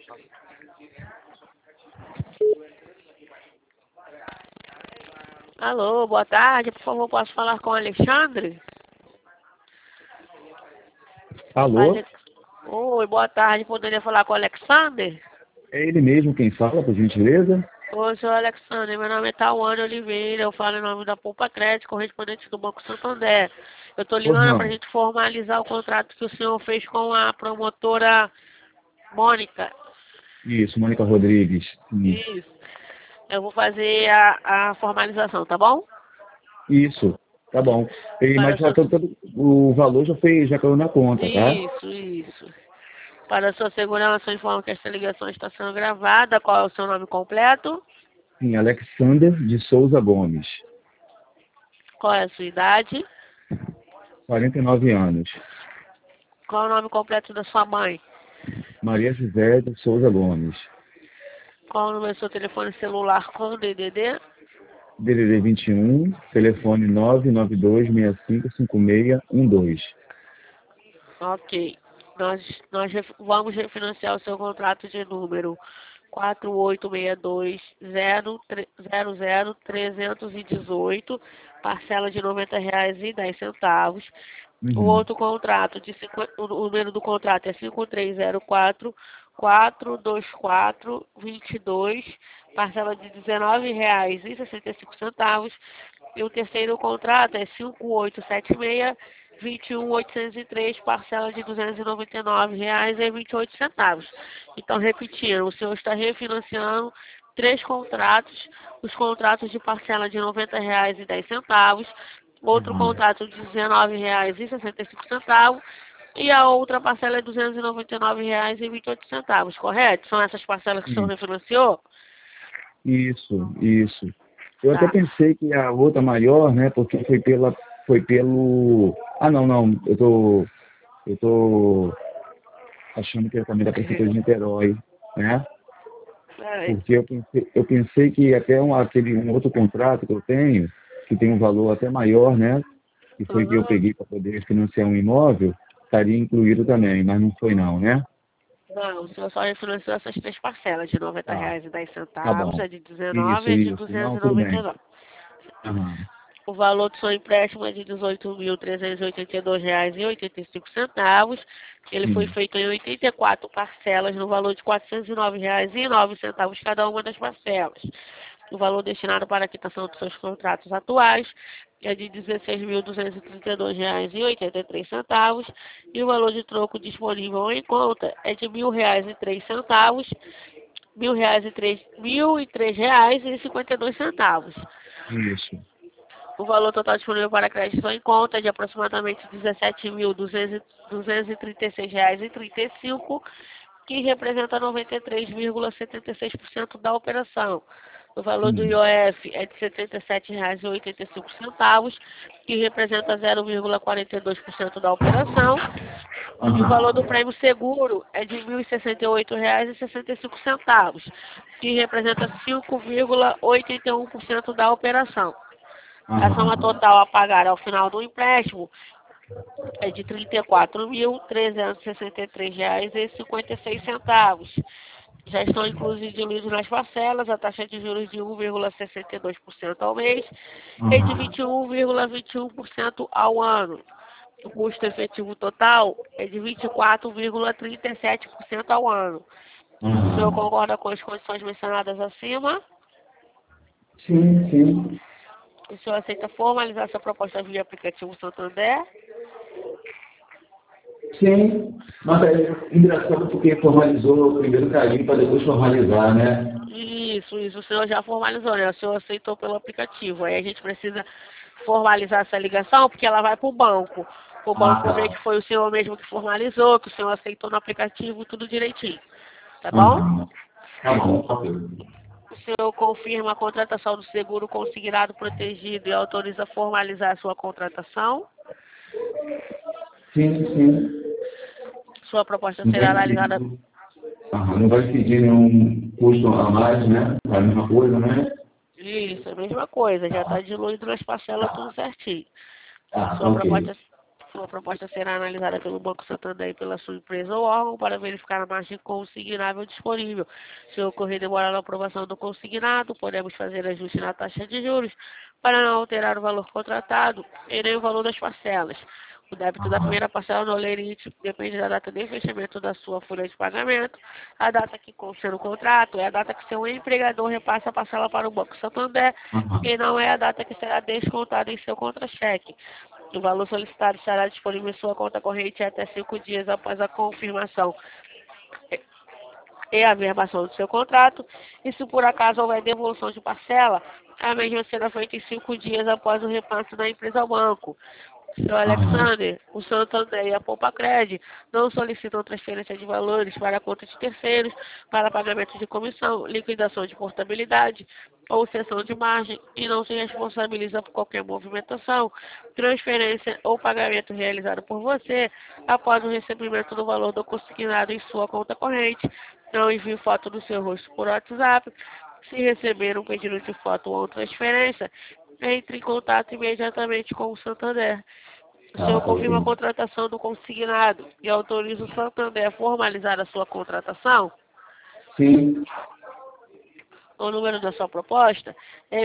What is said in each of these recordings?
Alô, boa tarde. Por favor, posso falar com o Alexandre? Alô? Oi, boa tarde. Poderia falar com o Alexander? É ele mesmo quem fala, por gentileza? Oi, senhor Alexander. Meu nome é Tauane Oliveira. Eu falo em nome da Poupa Crédito, correspondente do Banco Santander. Eu estou Pois ligando para a não. gente formalizar o contrato que o senhor fez com a promotora Mônica. Isso, Mônica Rodrigues. Sim. Isso. Eu vou fazer a formalização, tá bom? Isso, tá bom. Para Mas já sua... o valor já caiu na conta, tá? Isso. Para sua segurança, eu informo que esta ligação está sendo gravada. Qual é o seu nome completo? Sim, Alexander de Souza Gomes, Qual é a sua idade? 49 anos. Qual é o nome completo da sua mãe? Maria José de Souza Gomes, Qual é o número do seu telefone celular com DDD? DDD 21, telefone 992655612. Ok. Vamos refinanciar o seu contrato de número 4862-00318, parcela de R$ 90,10. O Uhum. outro contrato, o número do contrato é 5304-424-22, parcela de R$ 19,65. E o terceiro contrato é 5876-21803, parcela de R$ 299,28. Então, repetindo, o senhor está refinanciando 3 contratos, os contratos de parcela de R$ 90,10, outro Uhum. contrato de R$ 19,65 e a outra parcela é R$ 299,28, correto? São essas parcelas que o senhor Isso, refinanciou? isso. Eu até Tá. pensei que a outra maior, né, porque foi pelo... Ah, não, eu tô achando que é também da Prefeitura de Niterói, né? É, Porque eu pensei que até um outro contrato que eu tenho, que tem um valor até maior, né? Que foi que eu aham. peguei para poder financiar um imóvel, estaria incluído também, mas não foi não, né? Não, o senhor só refinanciou essas 3 parcelas, de R$ Tá, 90,10, bom. a de 19 e a de Não, duzentos e tudo noventa e bem. nove. Aham. O valor do seu empréstimo é de R$ 18.382,85. Ele foi Sim. feito em 84 parcelas, no valor de R$ 409,09 cada uma das parcelas. O valor destinado para a quitação dos seus contratos atuais é de R$ 16.232,83 e o valor de troco disponível em conta é de R$ 1.000,03, R$ 1.003,52. Isso. O valor total disponível para crédito em conta é de aproximadamente R$ 17.236,35, que representa 93,76% da operação. O valor do Sim. IOF é de R$ 77,85, que representa 0,42% da operação. E o valor do Aham. prêmio seguro é de R$ 1.068,65, que representa 5,81% da operação. A soma Aham. total a pagar ao final do empréstimo é de R$ 34.363,56. Já estão incluídos nas parcelas a taxa de juros de 1,62% ao mês e de Aham. 21,21% ao ano. O custo efetivo total é de 24,37% ao ano. O senhor Aham. concorda com as condições mencionadas acima? Sim. O senhor aceita formalizar essa proposta via aplicativo Santander? Sim, mas é engraçado porque formalizou primeiro carinho para depois formalizar, né? Isso. O senhor já formalizou, né? O senhor aceitou pelo aplicativo. Aí a gente precisa formalizar essa ligação porque ela vai para o banco. O Ah, banco vê que tá. foi o senhor mesmo que formalizou, que o senhor aceitou no aplicativo, tudo direitinho. Tá bom? Aham. Tá bom, ok. O senhor confirma a contratação do seguro consignado protegido e autoriza formalizar a sua contratação. Sim. Sua proposta Não vai será analisada. pedir, não vai pedir nenhum custo a mais, né? É a mesma coisa, né? Isso, a mesma coisa, já está Tá, diluído nas parcelas tudo certinho. tá Sua ok. proposta, sua proposta será analisada pelo Banco Santander e pela sua empresa ou órgão para verificar a margem consignável disponível. Se ocorrer demorar a aprovação do consignado, podemos fazer ajuste na taxa de juros para não alterar o valor contratado e nem o valor das parcelas. O débito da primeira parcela no lerite depende da data de fechamento da sua folha de pagamento. A data que consta no contrato é a data que seu empregador repassa a parcela para o Banco Santander e não é a data que será descontada em seu contra-cheque. O valor solicitado estará disponível em sua conta corrente até 5 dias após a confirmação e a averbação do seu contrato. E se por acaso houver devolução de parcela, a mesma será feita em 5 dias após o repasse da empresa ao banco. Seu Alexander, o Santander e a Poupa-Cred não solicitam transferência de valores para a conta de terceiros, para pagamento de comissão, liquidação de portabilidade ou cessão de margem e não se responsabiliza por qualquer movimentação, transferência ou pagamento realizado por você após o recebimento do valor do consignado em sua conta corrente. Não envie foto do seu rosto por WhatsApp. Se receber um pedido de foto ou transferência, entre em contato imediatamente com o Santander. O senhor confirma a contratação do consignado e autoriza o Santander a formalizar a sua contratação? Sim. O número da sua proposta é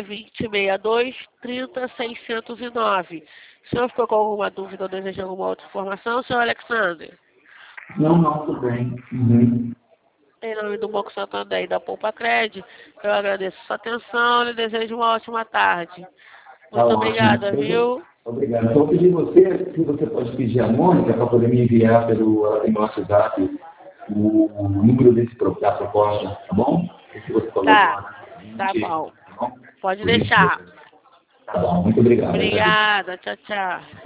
2062-30-609. O senhor ficou com alguma dúvida ou deseja alguma outra informação, senhor Alexander? Não, tudo bem. Uhum. Em nome do Banco Santander e da Poupa-Cred, eu agradeço a sua atenção e desejo uma ótima tarde. Muito obrigada, viu? Obrigado. Então, pedir se você pode pedir a Mônica para poder me enviar pelo WhatsApp o número da proposta, tá bom? Se você tá bom. Pode deixar. Tá bom, muito obrigado. Obrigada, tchau, tchau.